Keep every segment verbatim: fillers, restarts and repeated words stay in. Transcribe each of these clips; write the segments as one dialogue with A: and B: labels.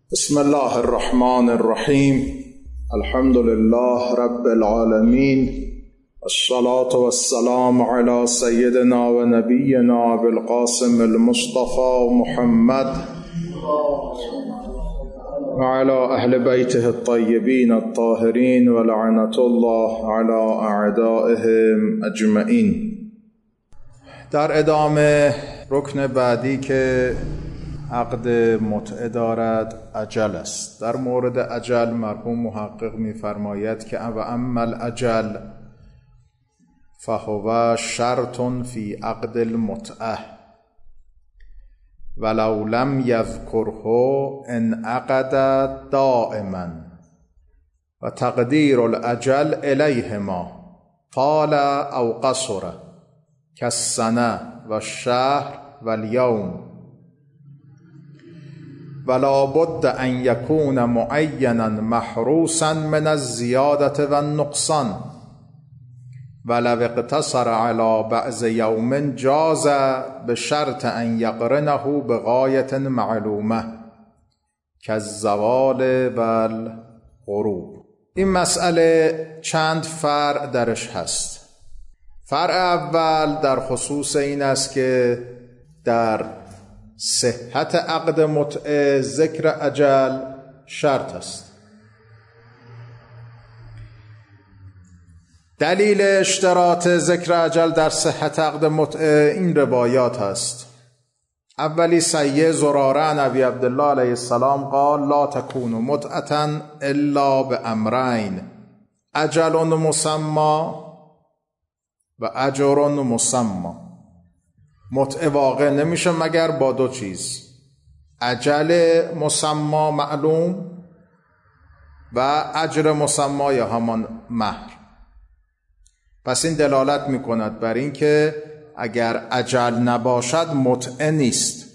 A: بسم الله الرحمن الرحیم. الحمد لله رب العالمین، الصلاة والسلام على سیدنا و نبینا بالقاسم المصطفى محمد و على اهل بیته الطیبین الطاهرین و لعنة الله على اعدائهم اجمعین. در ادامه رکن بعدی که عقد متعه دارد اجل است. در مورد اجل مرحوم محقق می‌فرماید که و اما الاجل فهو شرط فی عقد المتعه ولو لم یذکره انعقد دائما و تقدیر الاجل الیهما طال او قصر کالسنه و الشهر و الیوم ولا بد ان یکون معینا محروسا من الزیادة و النقصان ولو اقتصر على بعض یوم جاز بشرط ان یقرنه بغایة معلومه کالزوال و الغروب. این مسئله چند فرع درش هست. فرع اول در خصوص این است که در صحت عقد متعه ذکر اجل شرط است. دلیل اشتراط ذکر اجل در صحت عقد متعه این روایات هست. اولی سیه زراره عن ابی عبدالله علیه السلام قال لا تکون متعة الا بامرین اجل مسمى و اجر مسمى. متعه واقع نمیشه مگر با دو چیز: اجل مسمى معلوم و اجر مسمى یا همان مهر. پس این دلالت میکند بر این که اگر اجل نباشد متعه نیست.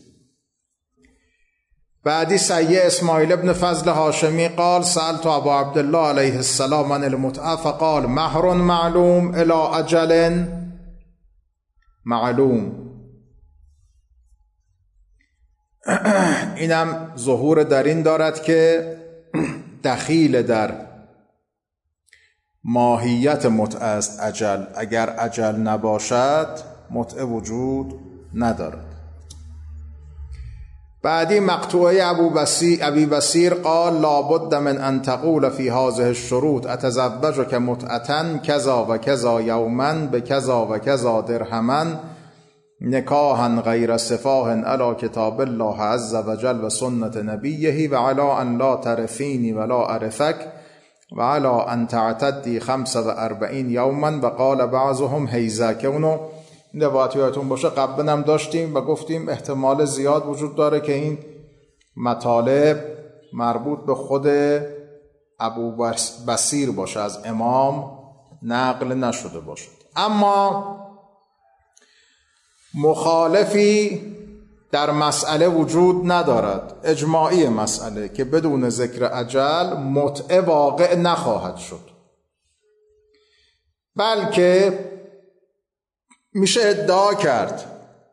A: بعدی سیه اسماعیل ابن فضل هاشمی قال سألت ابا عبدالله علیه السلام عن المتعه فقال مهر معلوم الی اجل معلوم. اینم ظهور در این دارد که دخیل در ماهیت متعه است اجل. اگر اجل نباشد متعه وجود ندارد. بعدی مقطوعه ابو بصیر ابی بصیر قال لابد من ان تقول فی هذه الشروط اتزوجک متعة کذا و کذا یوما بکذا و کذا درهما نکاحا غیر سفاح علی کتاب الله عز وجل و سنت نبیه و علی ان لا تعرفینی ولا اعرفک و علی ان تعتدی خمس و اربعین یوما و قال بعضهم حیزه. که اونو این روایت یادتون باشه قبلا هم داشتیم و گفتیم احتمال زیاد وجود داره که این مطالب مربوط به خود ابو بصیر باشه، از امام نقل نشده باشد. اما مخالفی در مسئله وجود ندارد، اجماعی مسئله، که بدون ذکر اجل متعه واقع نخواهد شد، بلکه میشه ادعا کرد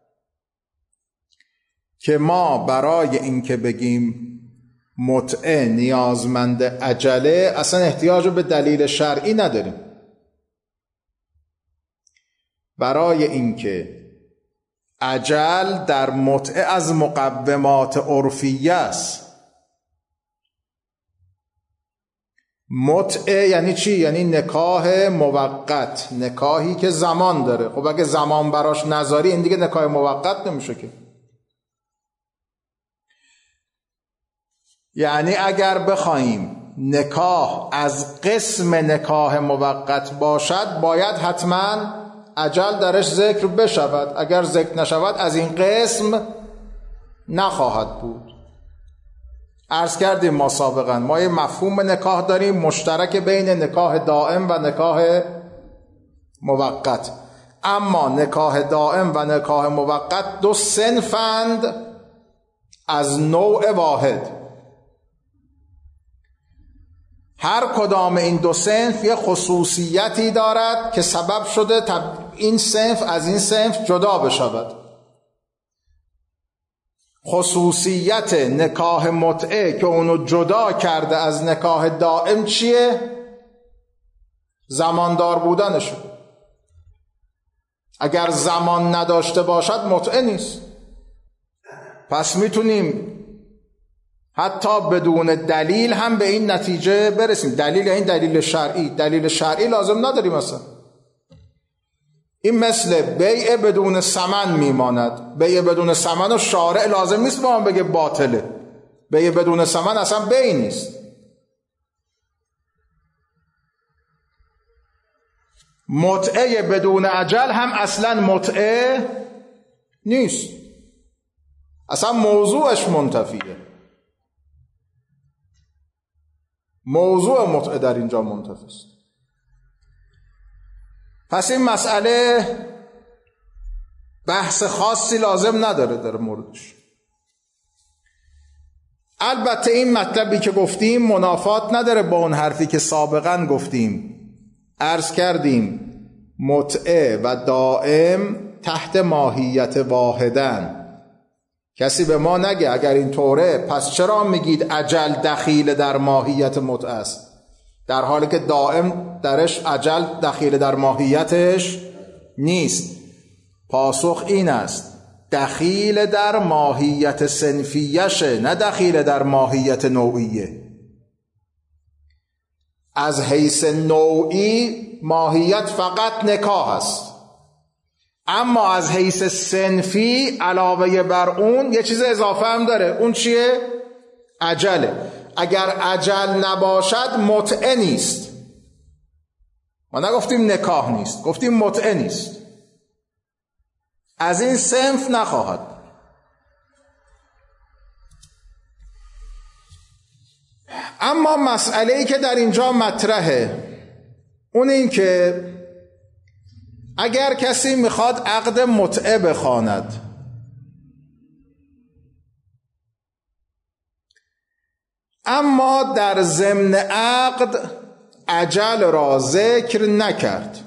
A: که ما برای اینکه بگیم متعه نیازمند اجله اصلا احتیاج به دلیل شرعی نداریم. برای اینکه اجل در متعه از مقومات عرفیه است. متعه یعنی چی؟ یعنی نکاح موقت، نکاحی که زمان داره. خب اگه زمان براش نذاری این دیگه نکاح موقت نمیشه که. یعنی اگر بخوایم نکاح از قسم نکاح موقت باشد باید حتما اجل درش ذکر بشود. اگر ذکر نشود از این قسم نخواهد بود. عرض کردیم ما سابقا ما یه مفهوم نکاح داریم مشترک بین نکاح دائم و نکاح موقت. اما نکاح دائم و نکاح موقت دو صنفند از نوع واحد. هر کدام این دو صنف یه خصوصیتی دارد که سبب شده این صنف از این صنف جدا بشود. خصوصیت نکاح متعه که اونو جدا کرده از نکاح دائم چیه؟ زماندار بودنشه. اگر زمان نداشته باشد متعه نیست. پس میتونیم حتی بدون دلیل هم به این نتیجه برسیم. دلیل این دلیل شرعی. دلیل شرعی لازم نداریم مثلا. این مثل بیع بدون ثمن میماند. بیع بدون ثمن و شارع لازم نیست با هم بگه باطله. بیع بدون ثمن اصلا بیع نیست. متعه بدون اجل هم اصلا متعه نیست. اصلا موضوعش منتفیه. موضوع متعه در اینجا منتفی است. پس این مسئله بحث خاصی لازم نداره در موردش. البته این مطلبی که گفتیم منافات نداره با اون حرفی که سابقا گفتیم. عرض کردیم متعه و دائم تحت ماهیت واحدن. کسی به ما نگه اگر این طوره پس چرا میگید اجل دخیل در ماهیت متعه است، در حالی که دائم درش اجل دخیل در ماهیتش نیست؟ پاسخ این است دخیل در ماهیت صنفیشه، نه دخیل در ماهیت نوعیه. از حیث نوعی ماهیت فقط نکاح است، اما از حیث صنفی علاوه بر اون یه چیز اضافه هم داره. اون چیه؟ اجله. اگر اجل نباشد متعه نیست. ما نگفتیم نکاح نیست، گفتیم متعه نیست. از این صنف نخواهد. اما مسئله‌ای که در اینجا مطرحه اون این که اگر کسی میخواد عقد متعه بخواند، اما در ضمن عقد اجل را ذکر نکرد،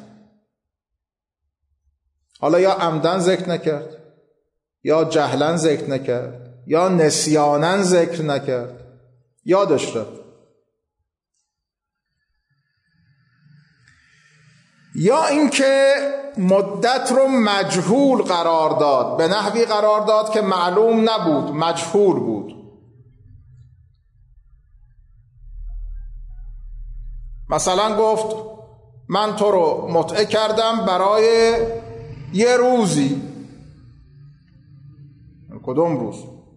A: حالا یا عمدن ذکر نکرد یا جهلن ذکر نکرد یا نسیانن ذکر نکرد، یادش رفت، یا اینکه مدت رو مجهول قرار داد، به نحوی قرار داد که معلوم نبود، مجهول بود. مثلا گفت من تو رو متعه کردم برای یه روزی. کدوم روز؟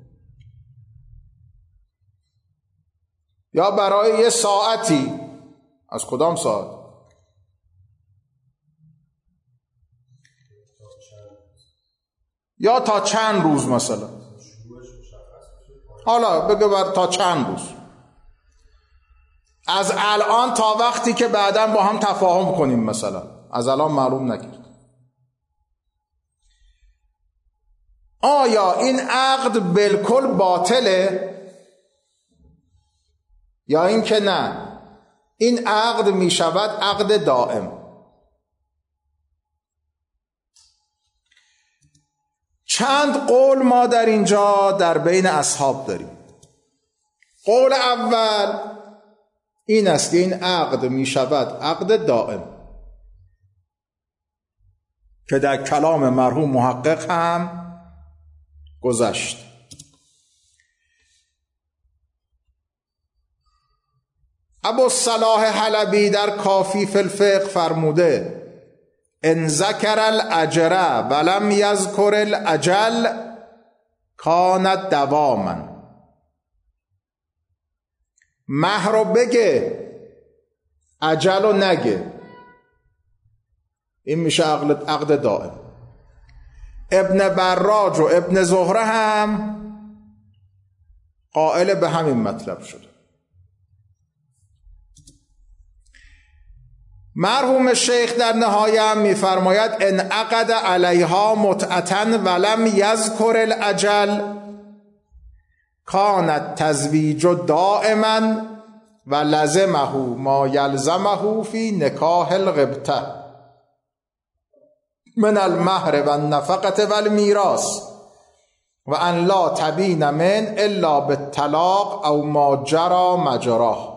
A: یا برای یه ساعتی. از کدام ساعت؟ یا تا چند روز مثلا. حالا بگو بر تا چند روز، از الان تا وقتی که بعداً با هم تفاهم کنیم. مثلا از الان معلوم نکرد. آیا این عقد بالکل باطله یا این که نه این عقد می شود عقد دائم؟ چند قول ما در اینجا در بین اصحاب داریم. قول اول این است که این عقد می شود عقد دائم، که در کلام مرحوم محقق هم گذشت. ابوالصلاح حلبی در کافی فی الفقه فرموده ان ذکر الاجر ولم یذکر الاجل کانت دواما. مهر رو بگه اجل رو نگه، این میشه عقد عقد دائم. ابن براج و ابن زهره هم قائل به همین مطلب شده. مرحوم شیخ در نهایه هم میفرماید ان عقد علیها متعتن ولم یذکر الاجل کانت تزویج دائما و لزمه ما یلزمه فی نکاح الغبطه من المهر و النفقه و المیراث. و ان لا تبین من الا بالطلاق او ما جرى مجراه.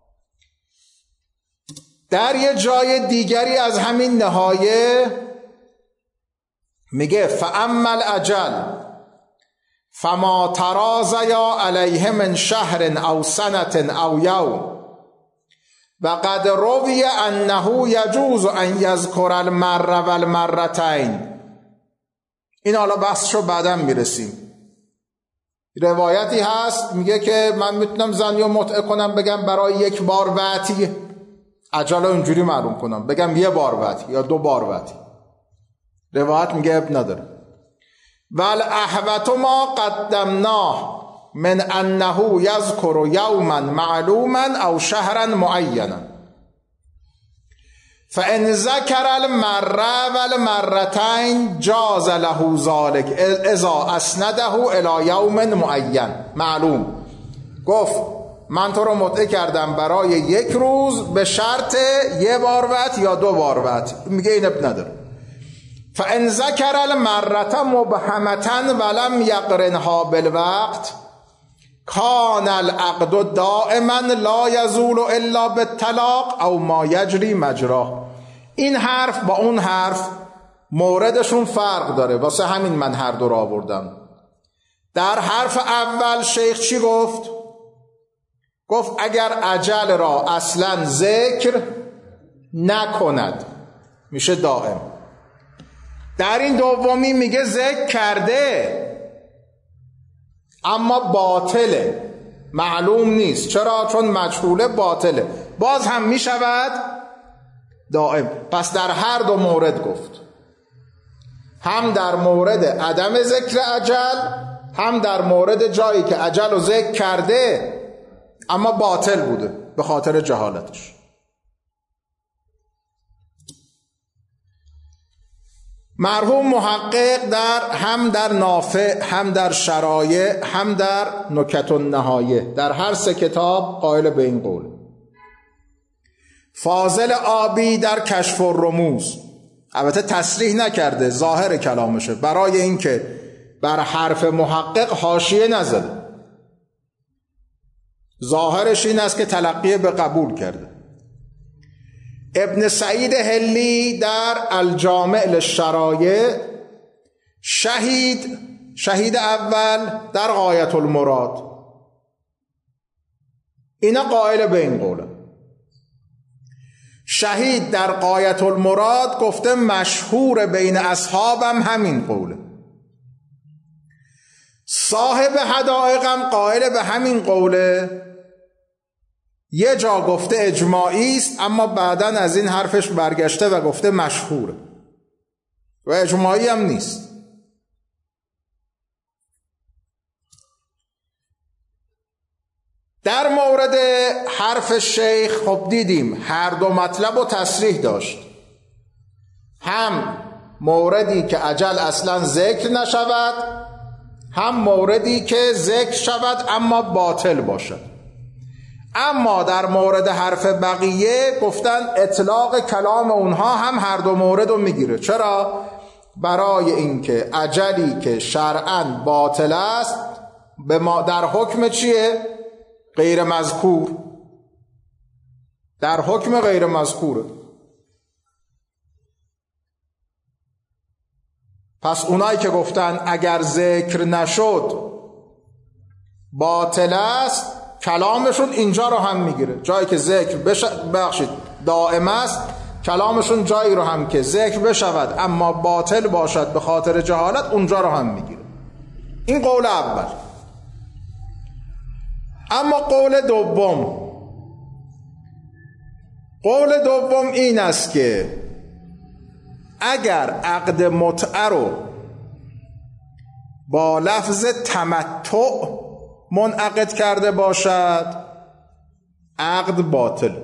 A: در یه جای دیگری از همین نهایه میگه فاما الاجل فما ترازیا علیه من شهر او سنة او یوم و قد روی انه یجوز ان یذکر المره و المرتین. این حالا بحثشو بعداً میرسیم. روایتی هست میگه که من میتونم زنیو متعه کنم بگم برای یک بار وعتی، اجل اینجوری معلوم کنم بگم یه بار وعتی یا دو بار وعتی. روایت میگه اب نداره. والاحوط ما قدمناه من انه یذکر یوما معلوما او شهرا معینا فان ذکر المره والمرتين جاز له ذلك اذا اسنده الى یوم معین معلوم. گفت من تو رو متعه کردم برای یک روز به شرط یه بار وعت یا دو بار وعت. میگه این اب نداره. فان ذکر المره مبهمه ولم یقرنها بالوقت کان العقد دائما لا یزول الا بالطلاق او ما یجری مجراه. این حرف با اون حرف موردشون فرق داره، واسه همین من هر دو را آوردم. در حرف اول شیخ چی گفت؟ گفت اگر اجل را اصلا ذکر نکند میشه دائم. در این دومی میگه ذکر کرده اما باطله، معلوم نیست. چرا؟ چون مجهوله، باطله، باز هم می شود دائم. پس در هر دو مورد گفت، هم در مورد عدم ذکر اجل، هم در مورد جایی که اجل رو ذکر کرده اما باطل بوده به خاطر جهالتش. مرحوم محقق در هم در نافع، هم در شرایع، هم در نکت النهایه، در هر سه کتاب قائل به این قول. فاضل آبی در کشف الرموز، البته تصریح نکرده، ظاهر کلامشه، برای اینکه بر حرف محقق حاشیه نزده، ظاهرش این است که تلقی به قبول کرده. ابن سعید هلی در الجامع للشرایع، شهید شهید اول در غایت المراد، اینا قائل به این قوله. شهید در غایت المراد گفته مشهور بین اصحابم همین قوله. صاحب حدائقم قائل به همین قوله. یه جا گفته اجماعی است اما بعداً از این حرفش برگشته و گفته مشهوره و اجماعی هم نیست. در مورد حرف شیخ خب دیدیم هر دو مطلب رو تصریح داشت، هم موردی که اجل اصلا ذکر نشود، هم موردی که ذکر شود اما باطل باشد. اما در مورد حرف بقیه گفتن اطلاق کلام اونها هم هر دو مورد رو میگیره. چرا؟ برای اینکه اجلی که شرعاً باطل است به ما در حکم چیه؟ غیر مذکور، در حکم غیر مذکوره. پس اونایی که گفتن اگر ذکر نشد باطل است، کلامشون اینجا رو هم میگیره. جایی که ذکر بش... بخشید دائم است، کلامشون جایی رو هم که ذکر بشود اما باطل باشد به خاطر جهالت، اونجا رو هم میگیره. این قول اول. اما قول دوم، قول دوم این است که اگر عقد متعه رو با لفظ تمتع منعقد کرده باشد عقد باطل،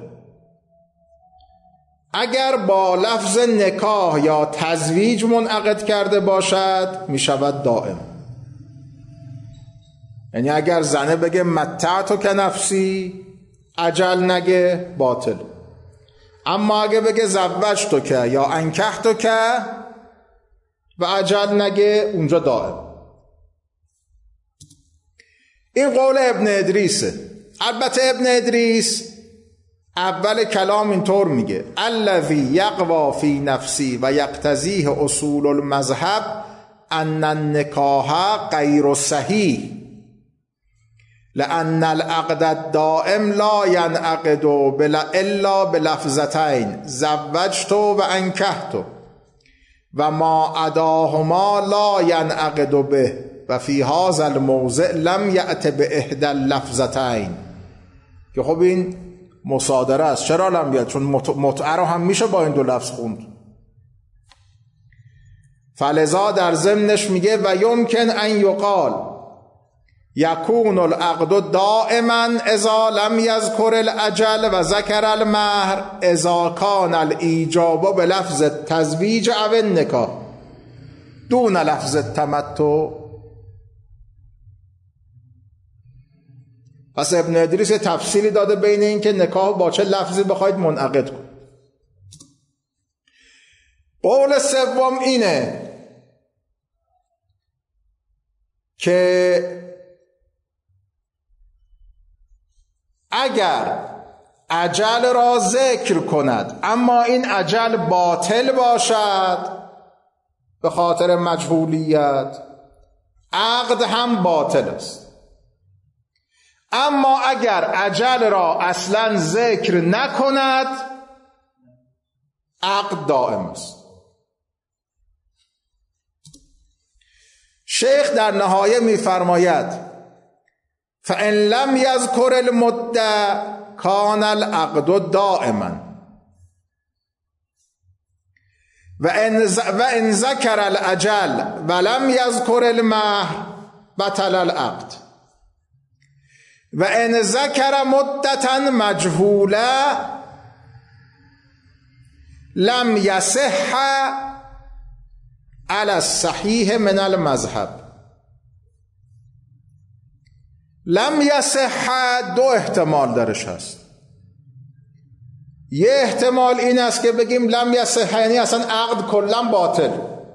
A: اگر با لفظ نکاح یا تزویج منعقد کرده باشد می شود دائم. یعنی اگر زنه بگه متعتو که نفسی، اجل نگه، باطل. اما اگه بگه زوجتو که یا انکحتو که و اجل نگه، اونجا دائم. این قول ابن ادریسه. البته ابن ادریس اول کلام اینطور میگه الذی یقوا فی نفسی و یقتضیه اصول المذهب ان النکاح غیر صحیح لان العقد الدائم لا ينعقد الا بلفظتین زوجت و انکحت و ما عداهما لا ينعقد به و فی هذا الموضع لم یأت باحدى اللفظتین. که خب این مصادره است. چرا لم بیاد؟ چون متعه رو هم میشه با این دو لفظ خوند. فلذا در ضمنش میگه و یمکن ان یقال یکون العقد دائما اذا لم یذکر الاجل و ذکر المهر اذا کان الایجاب بلفظ التزویج او النکاح دون لفظ التمتع. پس ابن ادریس تفصیلی داده بین این که نکاح با چه لفظی بخواید منعقد کن. قول سوم اینه که اگر اجل را ذکر کند اما این اجل باطل باشد به خاطر مجهولیت، عقد هم باطل است. اما اگر اجل را اصلا ذکر نکند عقد دائم است. شیخ در نهایه می‌فرماید فإن لم یذکر المدة کان العقد دائما و ان ذکر الاجل ولم یذکر المهر بطل العقد و ان ذکر مدة مجهوله لم یصح علی الصحیح من المذهب. لم یصح دو احتمال درش هست. یه احتمال این است که بگیم لم یصح یعنی اصلا عقد کلا باطل.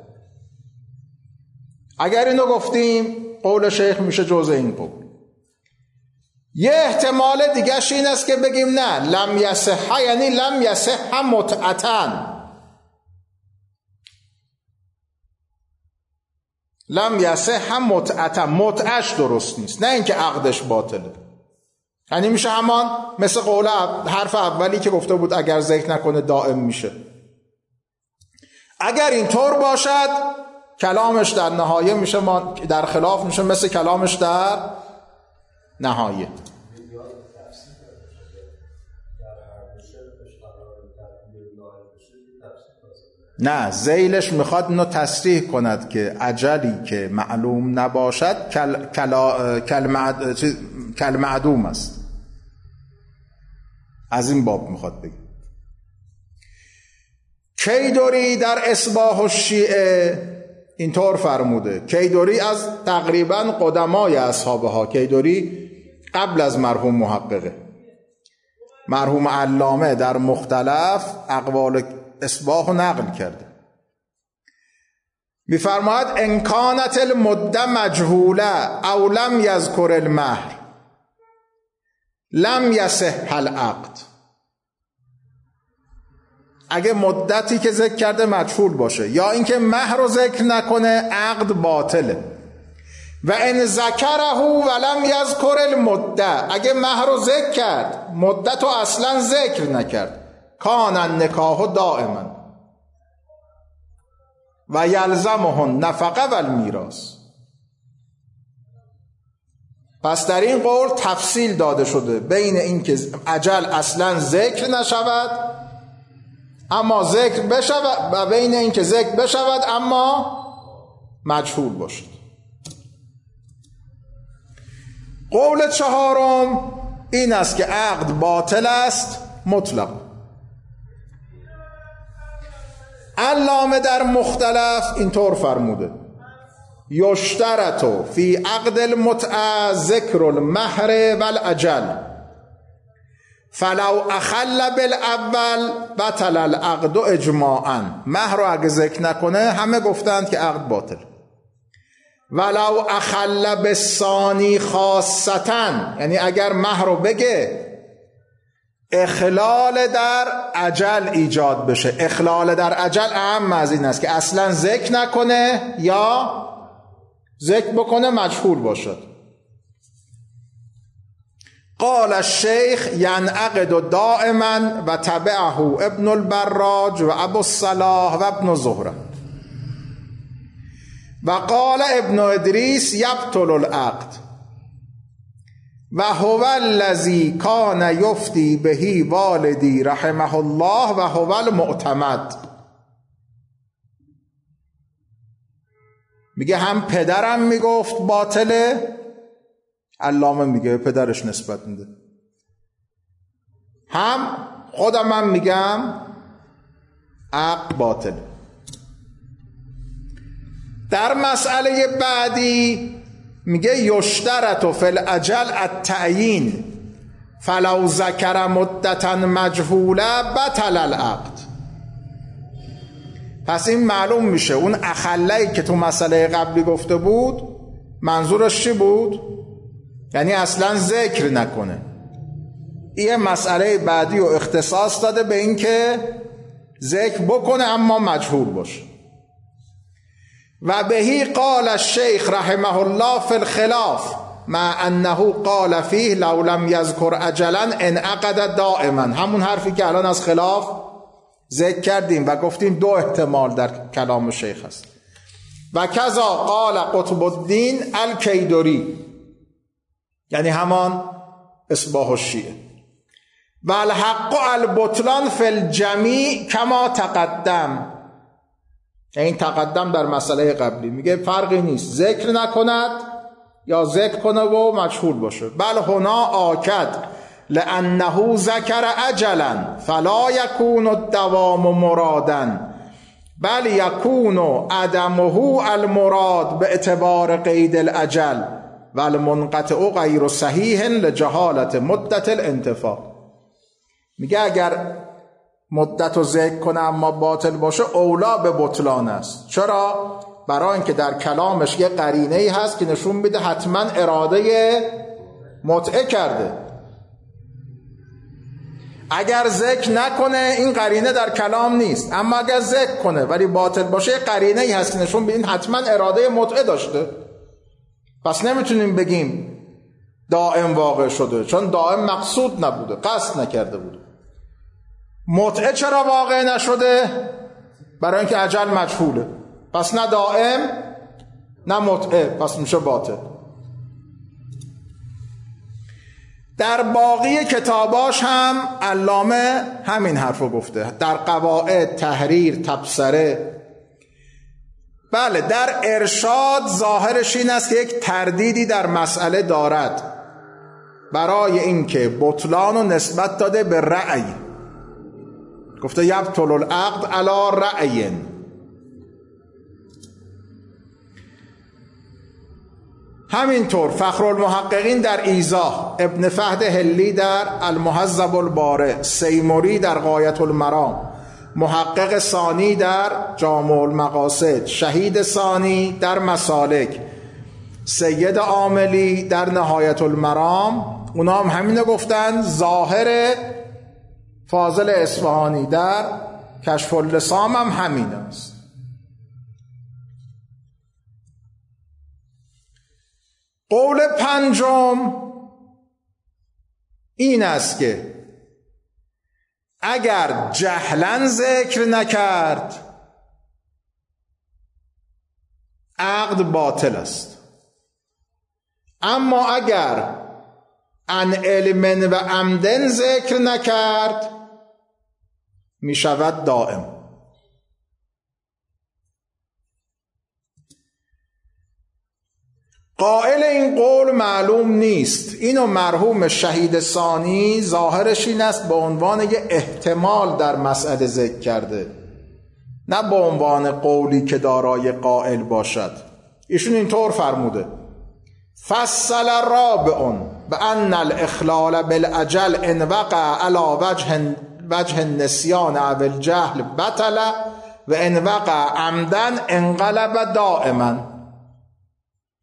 A: اگر اینو گفتیم قول شیخ میشه جزء این قول. یه احتمال دیگرش این است که بگیم نه لم یصح یعنی لم یصح متعتن، لم یصح متعتن، متعش درست نیست، نه اینکه عقدش باطله. یعنی میشه همان مثل قول حرف اولی که گفته بود اگر ذکر نکنه دائم میشه. اگر اینطور باشد کلامش در نهایه میشه ما در خلاف میشه مثل کلامش در نهایه. نه ذیلش میخواد اینو تصریح کند که اجلی که معلوم نباشد کل کلا کل معد کل معدوم است. از این باب میخواد بگه. کیدوری در اصباح الشیعه اینطور فرموده. کیدوری از تقریبا قدمای اصحابها، کیدوری قبل از مرحوم محققه. مرحوم علامه در مختلف اقوال اصباح نقل کرده. میفرماید ان کانت المده مجهوله او لم یذکر المهر لم یصح العقد. اگه مدتی که ذکر کرده مجهول باشه یا اینکه مهر رو ذکر نکنه عقد باطله. و ان ذکره ولم یذکر المده، اگه مهر رو ذکر کرد مدت رو اصلا ذکر نکرد کان النکاح دائما و یلزمه نفقه و المیراث. پس در این قول تفصیل داده شده بین این که اجل اصلا ذکر نشود اما ذکر بشود و بین این که ذکر بشود اما مجهول باشد. قول چهارم این است که عقد باطل است مطلق. علامه در مختلف اینطور فرموده یشترط فی عقد المتعه ذکر المهر والاجل فلو اخل بالاول بطل العقد اجماعا. مهر رو اگه ذکر نکنه همه گفتند که عقد باطل ولو اخل بالثانی خاصتن، یعنی اگر مه رو بگه اخلال در اجل ایجاد بشه. اخلال در اجل اهم از این است که اصلا ذکر نکنه یا ذکر بکنه مجهول باشد. قال الشیخ ینعقد دائما و تبعه ابن البراج و ابو الصلاح و ابن زهره و قال ابن ادریس یبطل العقد و هو الذی کان یفتی بهی والدی رحمه الله و هو المعتمد. میگه هم پدرم میگفت باطله، علامه میگه پدرش نسبت میده، هم خودم هم میگم عقد باطله. در مسئله بعدی میگه یشترط فی الاجل التعیین فلو ذکر مدتا مجهوله بطل العقد. پس این معلوم میشه اون اخله‌ای که تو مسئله قبلی گفته بود منظورش چی بود؟ یعنی اصلا ذکر نکنه. این مسئله بعدی رو اختصاص داده به این که ذکر بکنه اما مجهول باشه. و بهی قال الشیخ رحمه الله فی الخلاف مع انه قال فیه لو لم یذکر اجلا انعقد دائما. همون حرفی که الان از خلاف ذکر کردیم و گفتیم دو احتمال در کلام شیخ هست. و کذا قال قطب الدین الکیدری، یعنی همان اصباح الشیعه. و الحق البطلان فی الجمیع کما تقدم، یعنی این تقدم در مسئله قبلی میگه فرقی نیست ذکر نکند یا ذکر کنه و مجهول باشه. بل هنا آکد لانه ذکر اجلا فلا یکون الدوام مرادا بل یکون عدمه المراد به اعتبار قید الاجل و المنقطع غیر صحیح لجهالت مدت الانتفاع. میگه اگر مدت رو ذکر کنه اما باطل باشه اولا به بطلان است. چرا؟ برای اینکه در کلامش یه قرینه ای هست که نشون میده حتما اراده متعه کرده. اگر ذکر نکنه این قرینه در کلام نیست، اما اگر ذکر کنه ولی باطل باشه یه قرینه ای هست که نشون میده این حتما اراده متعه داشته. پس نمیتونیم بگیم دائم واقع شده، چون دائم مقصود نبوده، قصد نکرده بوده. متعه چرا واقع نشده؟ برای اینکه اجل مجهوله، پس نه دائم نه متعه، پس میشه باطل. در باقی کتاباش هم علامه همین حرف رو گفته، در قواعد، تحریر، تبصره. بله در ارشاد ظاهرش این است که یک تردیدی در مسئله دارد برای اینکه بطلان رو نسبت داده به رأی. گفته یبطل العقد علی رأی. همینطور فخرالمحققین در ایضاح، ابن فهد هلی در المهذب البارع، سیموری در غایة المرام، محقق ثانی در جامع المقاصد، شهید ثانی در مسالک، سید عاملی در نهایت المرام، اونا هم همینو گفتن. ظاهر فاضل اصفهانی در کشف اللسام هم همین است. قول پنجم این است که اگر جهلاً ذکر نکرد عقد باطل است، اما اگر عن علم و عمدن ذکر نکرد می شود دائم. قائل این قول معلوم نیست. اینو مرحوم شهید ثانی ظاهرش این است به عنوان یه احتمال در مسئله ذکر کرده، نه به عنوان قولی که دارای قائل باشد. ایشون اینطور فرموده: فصل رابع بأن الاخلال بالاجل ان وقع على وجه وجه النسیان او الجهل بطل و ان وقع عمدا انقلب دائما.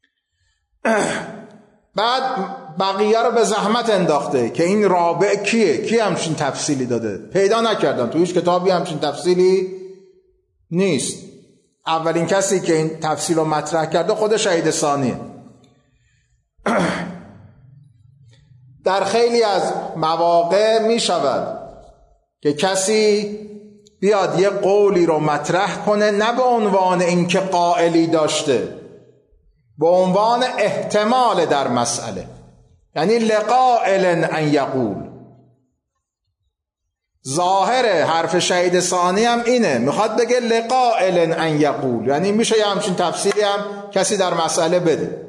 A: بعد بقیه رو به زحمت انداخته که این رابع کیه، کی همچین تفصیلی داده. پیدا نکردم تو هیچ کتابی همچین تفصیلی نیست. اولین کسی که این تفصیل رو مطرح کرده خود شهید ثانیه. در خیلی از مواقع می شود که کسی بیاد یه قولی رو مطرح کنه، نه به عنوان اینکه قائلی داشته، به عنوان احتمال در مسئله، یعنی لقائل ان یقول. ظاهر حرف شهید ثانی هم اینه، میخواد بگه لقائل ان یقول، یعنی میشه یه همچین تفسیری هم کسی در مسئله بده.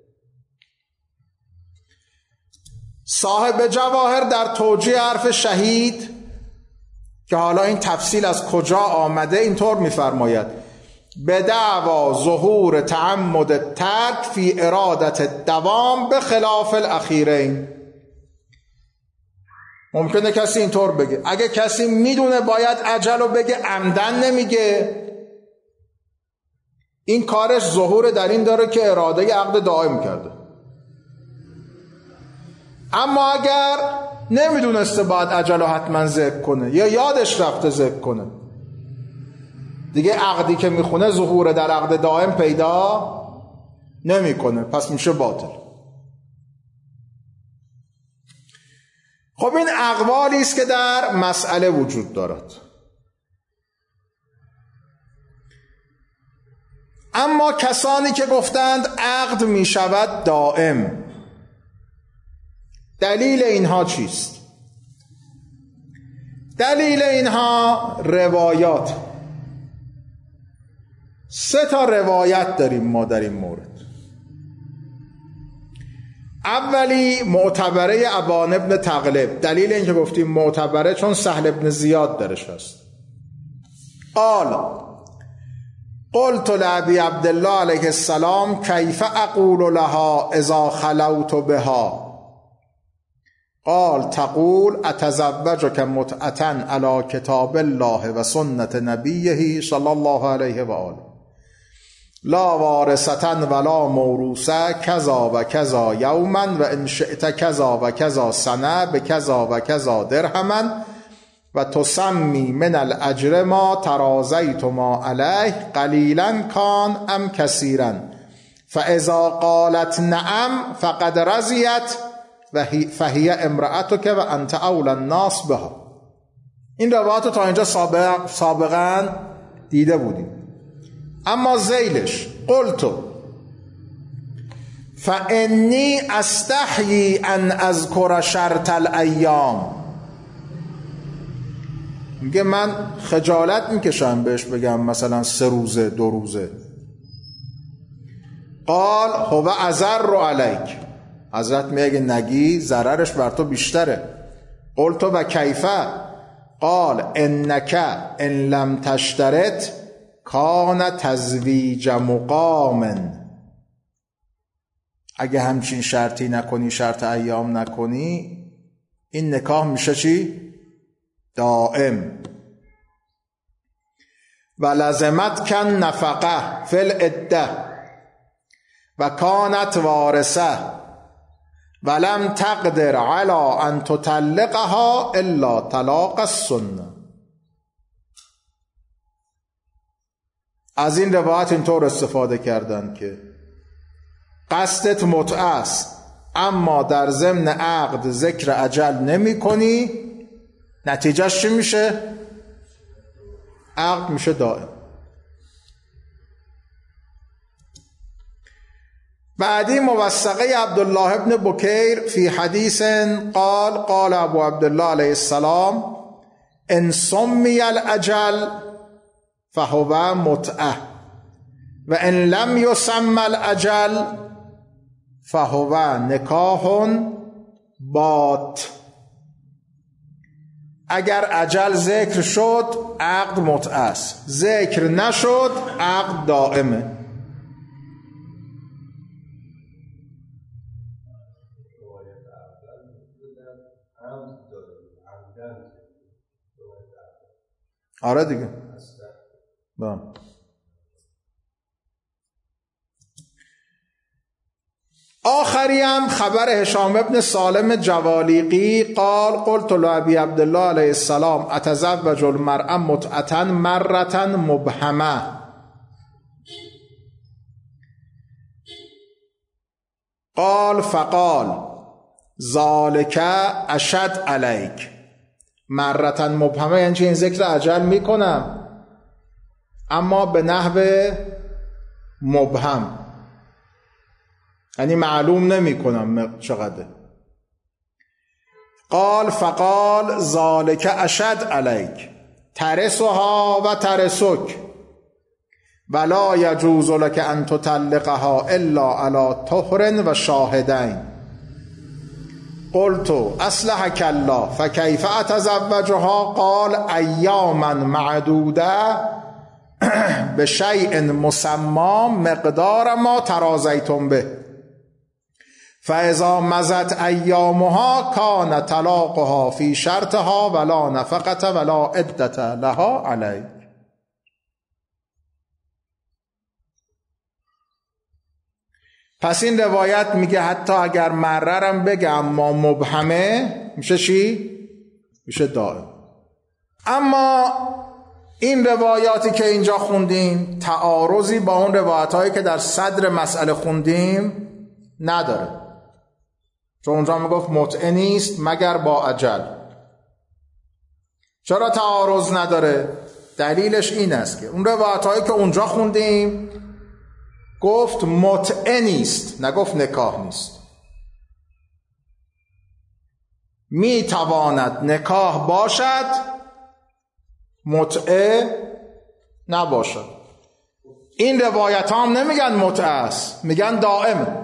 A: صاحب جواهر در توجیه حرف شهید که حالا این تفصیل از کجا آمده اینطور میفرماید: به دعوا ظهور تعمد ترک فی ارادت دوام به خلاف الاخیرین. ممکنه کسی اینطور بگه، اگه کسی میدونه باید عجل رو بگه عمدن نمیگه، این کارش ظهور در این داره که اراده عقد دائم کرده. اما اگر نمیدونسته باید عجل رو حتما ذکر کنه یا یادش رفته ذکر کنه، دیگه عقدی که میخونه ظهور در عقد دائم پیدا نمیکنه، پس میشه باطل. خب این اقوالی است که در مسئله وجود دارد. اما کسانی که گفتند عقد میشود دائم، دلیل اینها چیست؟ دلیل اینها روایات. سه تا روایت داریم ما در این مورد. اولی معتبره ابان ابن تغلب. دلیل این که گفتیم معتبره چون سهل ابن زیاد درش هست. قال قلت لابی عبدالله علیه السلام کیف اقول لها اذا خلوت بها؟ قال تقول اتزوجک متعة علی کتاب الله و سنت نبیه صلی الله علیه و آله لا وارثة ولا موروثة کذا و کذا یوما و ان شئت کذا و کذا سنه بکذا و کذا درهما و تسمی من الاجر ما ترازیت ما علیه قلیلا کان ام کثیرا فاذا قالت نعم فقد رضیت فهی امرأتک و انت اولى الناس بها. این روایات تا اینجا سابق سابقا دیده بودیم. اما ذیلش قلتو فانی استحیی ان اذکر شرط الایام، میگه من خجالت میکشم بهش بگم مثلا سه روزه دو روزه. قال هو اضر علیک، حضرت میگه نگی ضررش بر تو بیشتره. قلتو و کیفه؟ قال انک ان لم تشترط کان تزویج مقام، اگه همچین شرطی نکنی، شرط ایام نکنی، این نکاح میشه چی؟ دائم. و لزمت کن نفقه فی العده و کانت وارثه ولم تقدر علی ان تطلقها الا طلاق السنه. از این روایت اینطور استفاده کردن که قصدت متعه است اما در ضمن عقد ذکر اجل نمی کنی، نتیجهش چی میشه؟ عقد میشه دائم. بعدی موثقه عبدالله ابن بکیر فی حدیث قال قال ابو عبدالله علیه السلام ان سمی الاجل فهو متعه و ان لم یسم الاجل فهو نکاح بات. اگر اجل ذکر شد عقد متعه است، ذکر نشد عقد دائمه. آره دیگه. با. آخری هم خبر هشام ابن سالم جوالیقی قال قلت لأبی عبدالله علیه السلام اتزوج المرأة متعة مرة مبهمه قال فقال ذالک اشد علیک. مرة مبهمه یعنی چه؟ این ذکر اجل میکنم اما به نحو مبهم، یعنی معلوم نمی کنم چقدر. قال فقال ذالک اشد علیک ترسها و ترسک ولا یجوز لک ان تطلقها الا علی طهر و شاهدین. قلت اصلحک الله فکیف اتزوجها؟ قال ایاما معدوده بشیء مسمی مقدار ما تراضیتم به فاذا مضت ایامها کان طلاقها فی شرطها ولا نفقة ولا عدة لها علیک. پس این روایت میگه حتی اگر مررم بگه اما مبهمه میشه چی؟ میشه دائم. اما این روایاتی که اینجا خوندیم تعارضی با اون روایتایی که در صدر مسئله خوندیم نداره، چون اونجا میگفت متعه نیست مگر با اجل. چرا تعارض نداره؟ دلیلش این است که اون روایتایی که اونجا خوندیم گفت متعه نیست، نگفت نکاح نیست. میتواند نکاح باشد متعه نباشد. این روایت هم نمیگن متعه است، میگن دائم.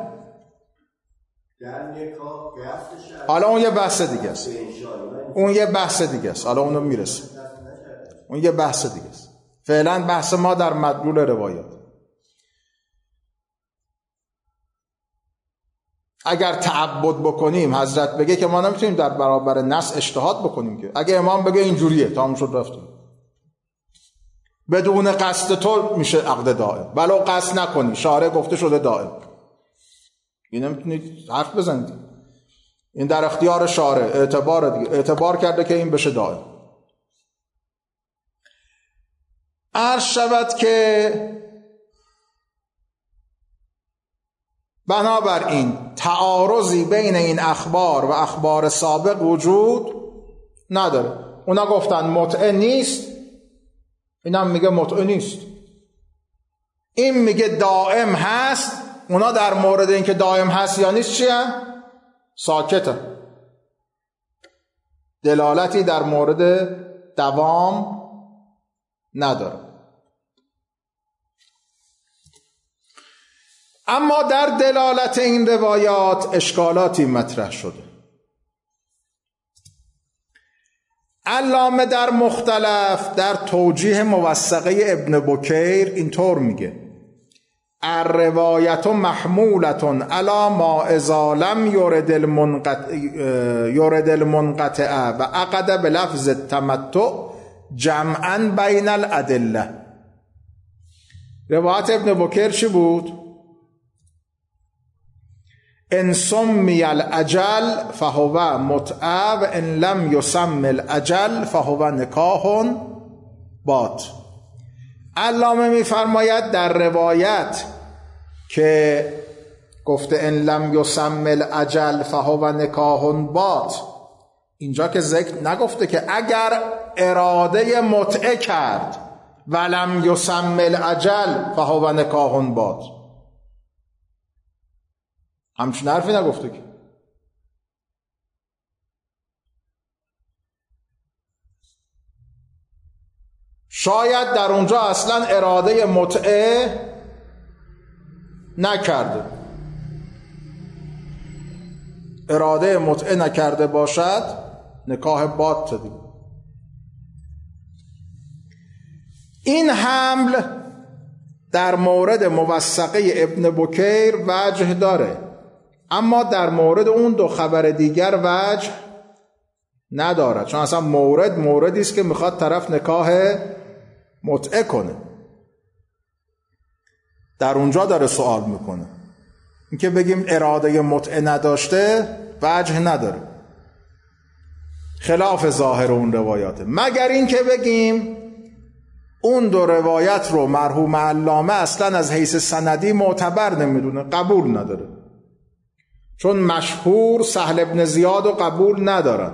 A: حالا اون یه بحث دیگه است، اون یه بحث دیگه است، حالا اونو میرسه، اون یه بحث دیگه است. فعلا بحث ما در مدلول روایات. اگر تعبد بکنیم حضرت بگه که ما نمیتونیم در برابر نص اجتهاد بکنیم که اگه امام بگه اینجوریه تمام شد رفتیم، بدون قصد تو میشه عقد دائم، ولو قصد نکنی شارع گفته شده دائم. این نمیتونید حرف بزنید، این در اختیار شارع، اعتبار دیگه، اعتبار کرده که این بشه دائم. عرض شود که بنابراین تعارضی بین این اخبار و اخبار سابق وجود نداره. اونا گفتن متعه نیست، اینم میگه متعه نیست. این میگه دائم هست، اونا در مورد این که دائم هست یا نیست چی هم؟ ساکته، دلالتی در مورد دوام نداره. اما در دلالت این روایات اشکالاتی مطرح شده. علامه در مختلف در توجیه موثقه ابن بکیر اینطور میگه الروایت محمولة علی ما اذا لم یرد المنقطع یرد المنقطع و عقد بلفظ التمتع جمعا بین الادله. روایت ابن بکیر چی بود؟ ان سمی الاجل فهو متعه و ان لم یسم الاجل فهو نکاح بات. علامه میفرماید در روایت که گفته ان لم یسم الاجل فهو نکاح بات، اینجا که ذکر نگفته که اگر اراده متعه کرد و لم یسم الاجل فهو نکاح بات، همچون حرفی نگفته که. شاید در اونجا اصلا اراده متعه نکرده، اراده متعه نکرده باشد نکاح بات دیگه. این حمل در مورد موثقه ابن بکیر وجه داره، اما در مورد اون دو خبر دیگر وجه نداره، چون اصلا مورد موردی است که میخواد طرف نکاح متعه کنه، در اونجا داره سوال میکنه. این که بگیم اراده متعه نداشته وجه نداره، خلاف ظاهر اون روایاته، مگر این که بگیم اون دو روایت رو مرحوم علامه اصلا از حیث سندی معتبر نمیدونه، قبول نداره، چون مشهور سهل ابن زیاد و قبول ندارن.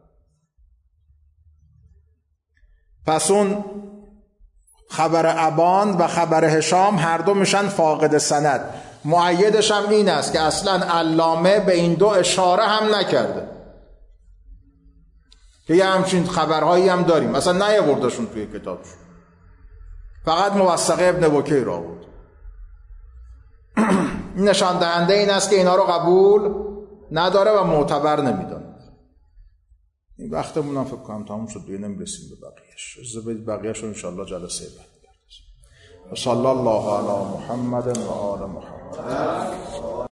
A: پس اون خبر ابان و خبر هشام هر دو میشن فاقد سند. مؤیدش هم این است که اصلا علامه به این دو اشاره هم نکرده که یه همچین خبرهایی هم داریم، مثلا نیاوردشون توی کتابشون، فقط موثقه ابن بکیر را بود. نشان دهنده این است که اینا رو قبول نداره و معتبر نمیدونه. این وقتمون هم فکر کنم تموم شد، دیگه نمیرسیم به بقیه‌اش. از بقیه‌اش رو ان شاء الله جلسه بعد بپردازیم. صلی الله علی محمد و آل محمد.